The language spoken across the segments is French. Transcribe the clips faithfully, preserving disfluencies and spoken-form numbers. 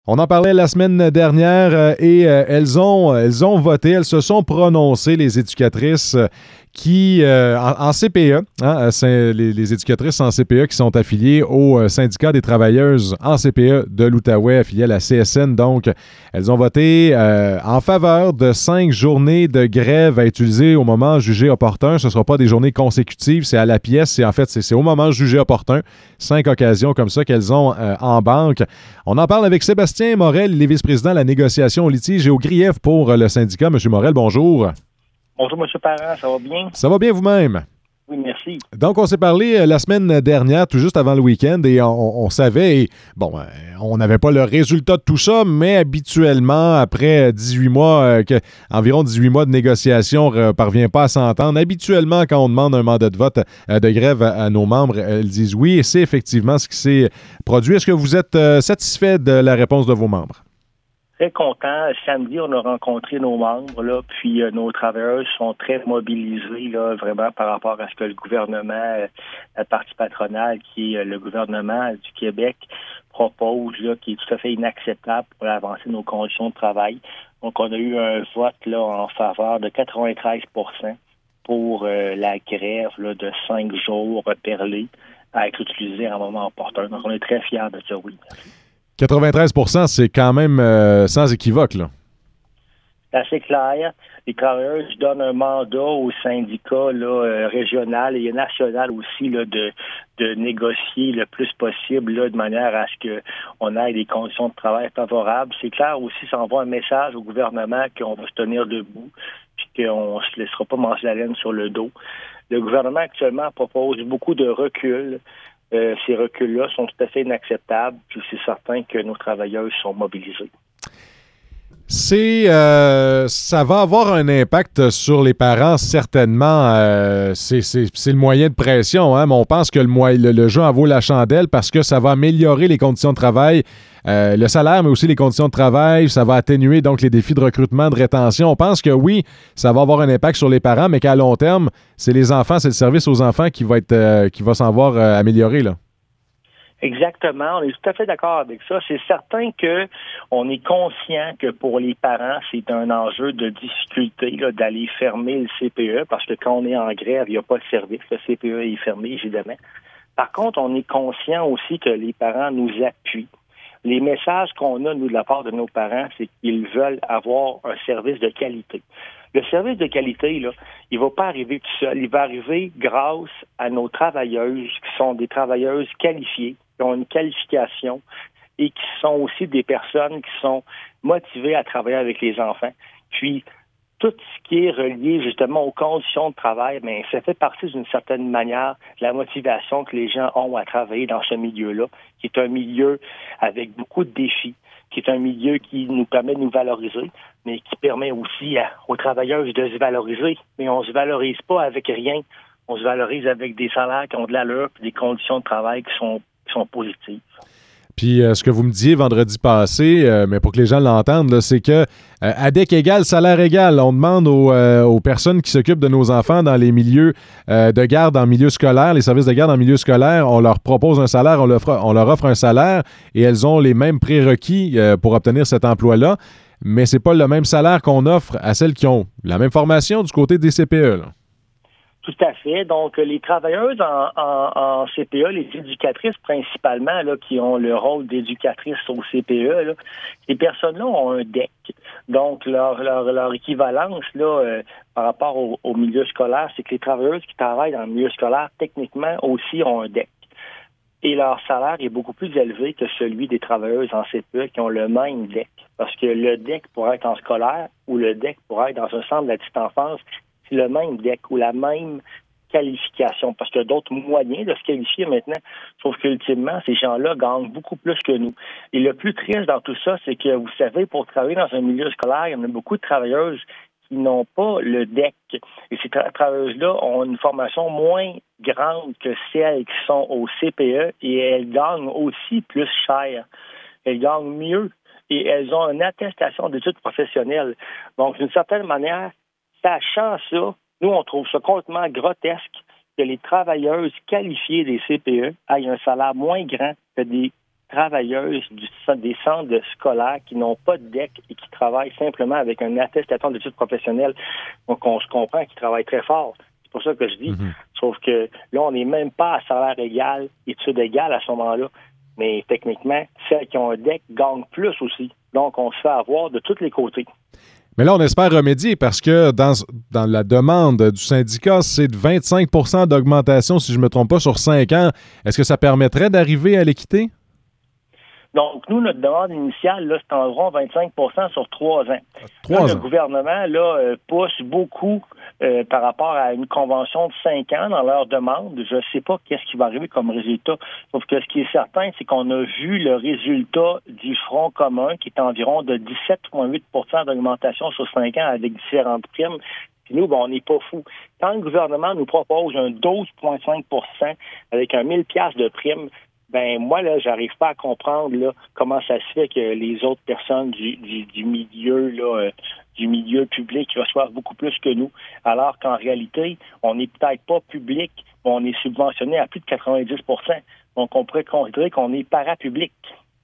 On en parlait la semaine dernière euh, et euh, elles ont elles ont voté, elles se sont prononcées, les éducatrices euh, qui, euh, en, en C P E, hein, c'est les, les éducatrices en C P E qui sont affiliées au euh, syndicat des travailleuses en C P E de l'Outaouais, affiliées à la C S N. Donc, elles ont voté euh, en faveur de cinq journées de grève à utiliser au moment jugé opportun. Ce ne sera pas des journées consécutives, c'est à la pièce. C'est, en fait, c'est, c'est au moment jugé opportun. Cinq occasions comme ça qu'elles ont euh, en banque. On en parle avec Sébastien Morel, il est vice-président de la négociation au litige et au grief pour le syndicat. Monsieur Morel, bonjour. Bonjour, M. Parent, ça va bien? Ça va bien vous-même? Oui, merci. Donc, on s'est parlé euh, la semaine dernière, tout juste avant le week-end, et on, on savait, et, bon, euh, on n'avait pas le résultat de tout ça, mais habituellement, après dix-huit mois, euh, que, environ dix-huit mois de négociation, ne euh, parvient pas à s'entendre. Habituellement, quand on demande un mandat de vote euh, de grève à, à nos membres, euh, ils disent oui, et c'est effectivement ce qui s'est produit. Est-ce que vous êtes euh, satisfait de la réponse de vos membres? Très content. Samedi, on a rencontré nos membres, là, puis euh, nos travailleurs sont très mobilisés, là, vraiment par rapport à ce que le gouvernement, euh, la partie patronale, qui est euh, le gouvernement du Québec, propose, là, qui est tout à fait inacceptable pour avancer nos conditions de travail. Donc, on a eu un vote là en faveur de quatre-vingt-treize pour cent pour euh, la grève là, de cinq jours perlés à être utilisée à un moment opportun. Donc, on est très fiers de ça, oui. quatre-vingt-treize pour cent, c'est quand même euh, sans équivoque, là. C'est assez clair. Les travailleurs donnent un mandat aux syndicats là, euh, régional et national aussi là, de, de négocier le plus possible là, de manière à ce qu'on ait des conditions de travail favorables. C'est clair aussi, ça envoie un message au gouvernement qu'on va se tenir debout et qu'on ne se laissera pas manger la laine sur le dos. Le gouvernement actuellement propose beaucoup de reculs. Euh, ces reculs-là sont tout à fait inacceptables, puis c'est certain que nos travailleurs sont mobilisés. C'est, euh, ça va avoir un impact sur les parents, certainement. Euh, c'est, c'est, c'est le moyen de pression, hein, mais on pense que le, le, le jeu en vaut la chandelle parce que ça va améliorer les conditions de travail, euh, le salaire, mais aussi les conditions de travail. Ça va atténuer donc les défis de recrutement, de rétention. On pense que oui, ça va avoir un impact sur les parents, mais qu'à long terme, c'est les enfants, c'est le service aux enfants qui va être, euh, qui va s'en voir euh, amélioré, là. Exactement, on est tout à fait d'accord avec ça. C'est certain que on est conscient que pour les parents, c'est un enjeu de difficulté là, d'aller fermer le C P E parce que quand on est en grève, il n'y a pas de service. Le C P E est fermé, évidemment. Par contre, on est conscient aussi que les parents nous appuient. Les messages qu'on a, nous, de la part de nos parents, c'est qu'ils veulent avoir un service de qualité. Le service de qualité, là, il ne va pas arriver tout seul. Il va arriver grâce à nos travailleuses, qui sont des travailleuses qualifiées, qui ont une qualification et qui sont aussi des personnes qui sont motivées à travailler avec les enfants. Puis, tout ce qui est relié justement aux conditions de travail, bien, ça fait partie d'une certaine manière de la motivation que les gens ont à travailler dans ce milieu-là, qui est un milieu avec beaucoup de défis, qui est un milieu qui nous permet de nous valoriser, mais qui permet aussi à, aux travailleurs de se valoriser. Mais on ne se valorise pas avec rien. On se valorise avec des salaires qui ont de l'allure et des conditions de travail qui sont, qui sont positives. Puis euh, ce que vous me disiez vendredi passé, euh, mais pour que les gens l'entendent, là, c'est que euh, A D E C égal, salaire égal. On demande aux, euh, aux personnes qui s'occupent de nos enfants dans les milieux euh, de garde en milieu scolaire, les services de garde en milieu scolaire, on leur propose un salaire, on leur offre, on leur offre un salaire et elles ont les mêmes prérequis euh, pour obtenir cet emploi-là, mais c'est pas le même salaire qu'on offre à celles qui ont la même formation du côté des C P E, là. Tout à fait. Donc, les travailleuses en, en, en C P E, les éducatrices principalement, là, qui ont le rôle d'éducatrice au C P E, là, ces personnes-là ont un D E C. Donc, leur, leur, leur équivalence là, euh, par rapport au, au milieu scolaire, c'est que les travailleuses qui travaillent dans le milieu scolaire, techniquement, aussi ont un D E C. Et leur salaire est beaucoup plus élevé que celui des travailleuses en C P E qui ont le même D E C. Parce que le D E C pour être en scolaire ou le D E C pour être dans un centre de la petite enfance, le même D E C ou la même qualification, parce qu'il y a d'autres moyens de se qualifier maintenant, sauf qu'ultimement, ces gens-là gagnent beaucoup plus que nous. Et le plus triste dans tout ça, c'est que, vous savez, pour travailler dans un milieu scolaire, il y en a beaucoup de travailleuses qui n'ont pas le D E C. Et ces tra- travailleuses-là ont une formation moins grande que celles qui sont au C P E et elles gagnent aussi plus cher. Elles gagnent mieux et elles ont une attestation d'études professionnelles. Donc, d'une certaine manière, sachant ça, nous, on trouve ça complètement grotesque que les travailleuses qualifiées des C P E aient un salaire moins grand que des travailleuses du, des centres scolaires qui n'ont pas de D E C et qui travaillent simplement avec une attestation d'études professionnelles. Donc, on se comprend qu'ils travaillent très fort. C'est pour ça que je dis. Mm-hmm. Sauf que là, on n'est même pas à salaire égal, études égales à ce moment-là. Mais techniquement, celles qui ont un D E C gagnent plus aussi. Donc, on se fait avoir de tous les côtés. Mais là, on espère remédier parce que dans, dans la demande du syndicat, c'est de vingt-cinq pour cent d'augmentation, si je ne me trompe pas, sur cinq ans. Est-ce que ça permettrait d'arriver à l'équité? Donc, nous, notre demande initiale, là, c'est environ vingt-cinq pour cent sur trois ans. Trois là, ans. Le gouvernement là, euh, pousse beaucoup euh, par rapport à une convention de cinq ans dans leur demande. Je ne sais pas qu'est-ce qui va arriver comme résultat. Sauf que ce qui est certain, c'est qu'on a vu le résultat du Front commun, qui est environ de dix-sept virgule huit pour cent d'augmentation sur cinq ans avec différentes primes. Puis nous, ben, on n'est pas fous. Quand le gouvernement nous propose un douze virgule cinq pour cent avec un mille dollars de prime, ben moi, là, j'arrive pas à comprendre là, comment ça se fait que les autres personnes du, du, du milieu, là, euh, du milieu public reçoivent beaucoup plus que nous, alors qu'en réalité, on n'est peut-être pas public, mais on est subventionné à plus de quatre-vingt-dix pour cent. Donc, on pourrait considérer qu'on est parapublic.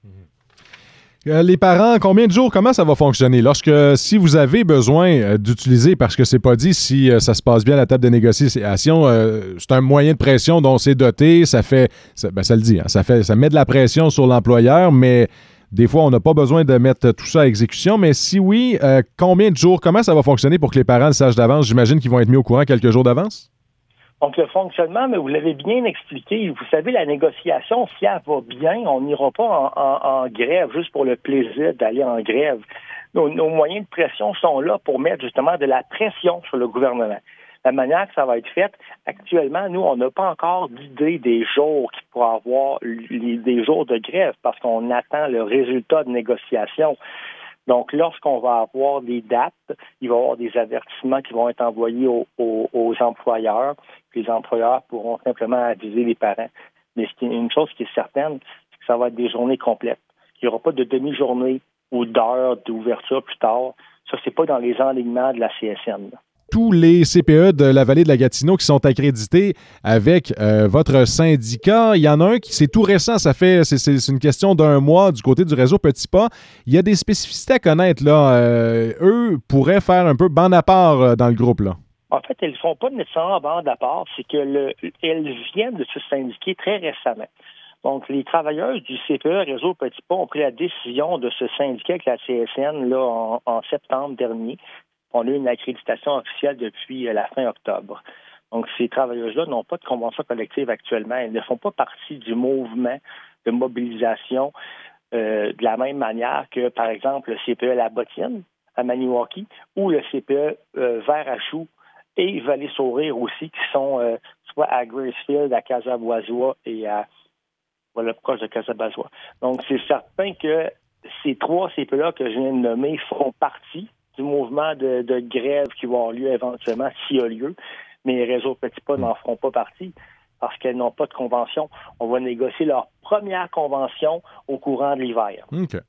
Euh, les parents, combien de jours, comment ça va fonctionner? Lorsque, si vous avez besoin euh, d'utiliser, parce que c'est pas dit si euh, ça se passe bien à la table de négociation, euh, c'est un moyen de pression dont c'est doté, ça fait, ça, ben ça le dit, hein, ça fait, ça met de la pression sur l'employeur, mais des fois, on n'a pas besoin de mettre tout ça à exécution. Mais si oui, euh, combien de jours, comment ça va fonctionner pour que les parents le sachent d'avance? J'imagine qu'ils vont être mis au courant quelques jours d'avance? Donc, le fonctionnement, mais vous l'avez bien expliqué. Vous savez, la négociation, si elle va bien, on n'ira pas en, en, en grève juste pour le plaisir d'aller en grève. Nos, nos moyens de pression sont là pour mettre justement de la pression sur le gouvernement. La manière que ça va être fait, actuellement, nous, on n'a pas encore d'idée des jours qu'il pourra avoir les, des jours de grève parce qu'on attend le résultat de négociation. Donc, lorsqu'on va avoir des dates, il va y avoir des avertissements qui vont être envoyés aux, aux, aux employeurs. Puis les employeurs pourront simplement aviser les parents. Mais ce qui est une chose qui est certaine, c'est que ça va être des journées complètes. Il n'y aura pas de demi-journée ou d'heures d'ouverture plus tard. Ça, c'est pas dans les enlignements de la C S N. Tous les C P E de la vallée de la Gatineau qui sont accrédités avec euh, votre syndicat. Il y en a un qui c'est tout récent, ça fait c'est, c'est une question d'un mois du côté du réseau Petit Pas. Il y a des spécificités à connaître là. Euh, eux pourraient faire un peu bande à part euh, dans le groupe là. En fait, elles ne font pas nécessairement bande à part, c'est que le, elles viennent de se syndiquer très récemment. Donc, les travailleurs du C P E Réseau Petit Pas ont pris la décision de se syndiquer avec la C S N là en, en septembre dernier. On a eu une accréditation officielle depuis la fin octobre. Donc, ces travailleurs-là n'ont pas de convention collective actuellement. Ils ne font pas partie du mouvement de mobilisation euh, de la même manière que, par exemple, le C P E La Bottine à Maniwaki ou le C P E euh, Vert à Choux et Vallée-Sourire aussi, qui sont euh, soit à Gracefield, à Casaboisois et à voilà, proche de Casaboisois. Donc, c'est certain que ces trois C P E-là que je viens de nommer font partie du mouvement de, de grève qui va avoir lieu éventuellement s'il y a lieu, mais les réseaux Petits Pas n'en feront pas partie parce qu'elles n'ont pas de convention. On va négocier leur première convention au courant de l'hiver. OK.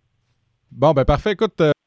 Bon, ben parfait. Écoute, euh,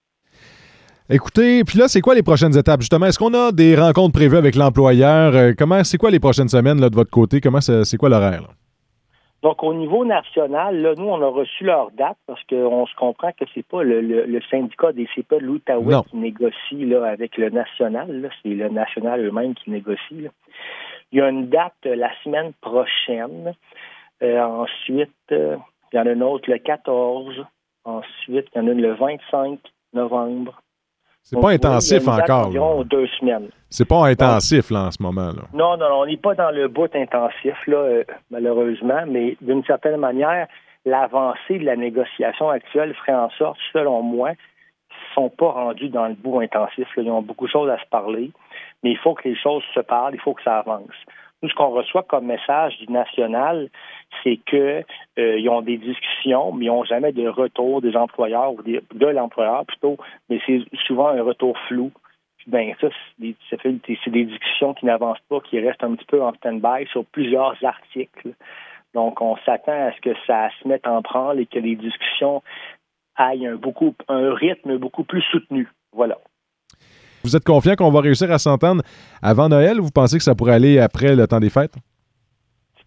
écoutez, puis là, c'est quoi les prochaines étapes, justement? Est-ce qu'on a des rencontres prévues avec l'employeur? Euh, comment, c'est quoi les prochaines semaines là, de votre côté? Comment c'est, c'est quoi l'horaire, là? Donc, au niveau national, là, nous, on a reçu leur date parce qu'on se comprend que c'est pas le, le, le syndicat des C P E de l'Outaouais qui négocie là, avec le national. Là, c'est le national eux-mêmes qui négocie. Là. Il y a une date euh, la semaine prochaine. Euh, ensuite, euh, il y en a une autre le quatorze. Ensuite, il y en a une le vingt-cinq novembre. C'est Donc, pas intensif oui, encore. Environ deux semaines. C'est pas intensif, là, en ce moment. Là. Non, non, non, on n'est pas dans le bout intensif, là, euh, malheureusement, mais d'une certaine manière, l'avancée de la négociation actuelle ferait en sorte, selon moi, qu'ils ne sont pas rendus dans le bout intensif. Là. Ils ont beaucoup de choses à se parler, mais il faut que les choses se parlent, il faut que ça avance. Nous, ce qu'on reçoit comme message du national, c'est que euh, ils ont des discussions, mais ils n'ont jamais de retour des employeurs ou des, de l'employeur plutôt, mais c'est souvent un retour flou. Puis ben ça, c'est des, ça fait, c'est des discussions qui n'avancent pas, qui restent un petit peu en stand-by sur plusieurs articles. Donc, on s'attend à ce que ça se mette en branle et que les discussions aillent un, beaucoup, un rythme beaucoup plus soutenu. Voilà. Vous êtes confiant qu'on va réussir à s'entendre avant Noël ou vous pensez que ça pourrait aller après le temps des fêtes?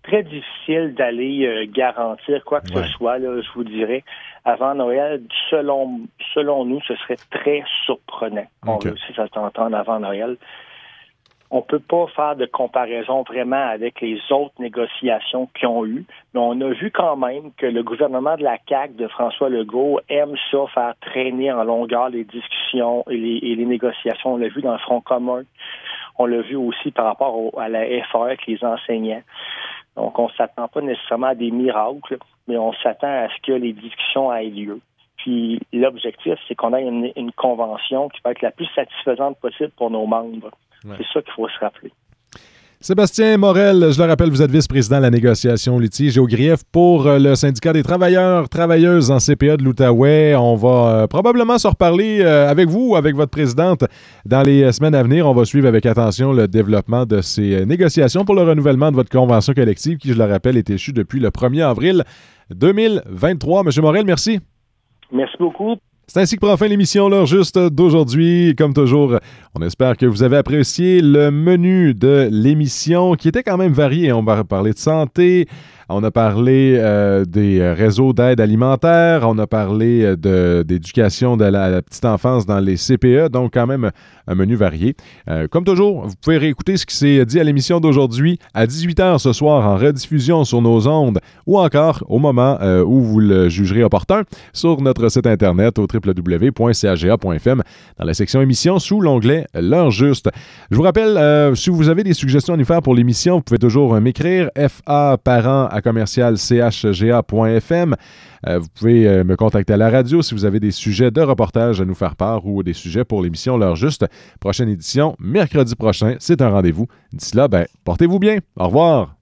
très difficile d'aller euh, garantir quoi que ouais. ce soit, là, je vous dirais. Avant Noël, selon selon nous, ce serait très surprenant qu'on okay. réussisse à s'entendre avant Noël. On ne peut pas faire de comparaison vraiment avec les autres négociations qu'ils ont eues, mais on a vu quand même que le gouvernement de la C A Q de François Legault aime ça, faire traîner en longueur les discussions et les, et les négociations. On l'a vu dans le Front commun. On l'a vu aussi par rapport au, à la F A avec les enseignants. Donc, on ne s'attend pas nécessairement à des miracles, mais on s'attend à ce que les discussions aient lieu. Puis, l'objectif, c'est qu'on ait une, une convention qui va être la plus satisfaisante possible pour nos membres. Ouais. C'est ça qu'il faut se rappeler. Sébastien Morel, je le rappelle, vous êtes vice-président de la négociation litige et au grief pour le syndicat des travailleurs, travailleuses en C P A de l'Outaouais. On va euh, probablement se reparler euh, avec vous ou avec votre présidente dans les semaines à venir. On va suivre avec attention le développement de ces négociations pour le renouvellement de votre convention collective qui, je le rappelle, est échue depuis le premier avril deux mille vingt-trois. Monsieur Morel, merci. Merci beaucoup. C'est ainsi que prend fin l'émission L'heure juste d'aujourd'hui. Comme toujours, on espère que vous avez apprécié le menu de l'émission qui était quand même varié. On va parler de santé, on a parlé euh, des réseaux d'aide alimentaire, on a parlé de, d'éducation de la, la petite enfance dans les C P E, donc quand même un menu varié. Euh, comme toujours, vous pouvez réécouter ce qui s'est dit à l'émission d'aujourd'hui à dix-huit heures ce soir en rediffusion sur nos ondes ou encore au moment euh, où vous le jugerez opportun sur notre site internet au w w w point c a g a point f m dans la section émissions sous l'onglet L'heure juste. Je vous rappelle, euh, si vous avez des suggestions à nous faire pour l'émission, vous pouvez toujours euh, m'écrire faparent à commercial c h g a point f m. Euh, vous pouvez euh, me contacter à la radio si vous avez des sujets de reportage à nous faire part ou des sujets pour l'émission L'heure juste. Prochaine édition, mercredi prochain, c'est un rendez-vous. D'ici là, ben, portez-vous bien. Au revoir.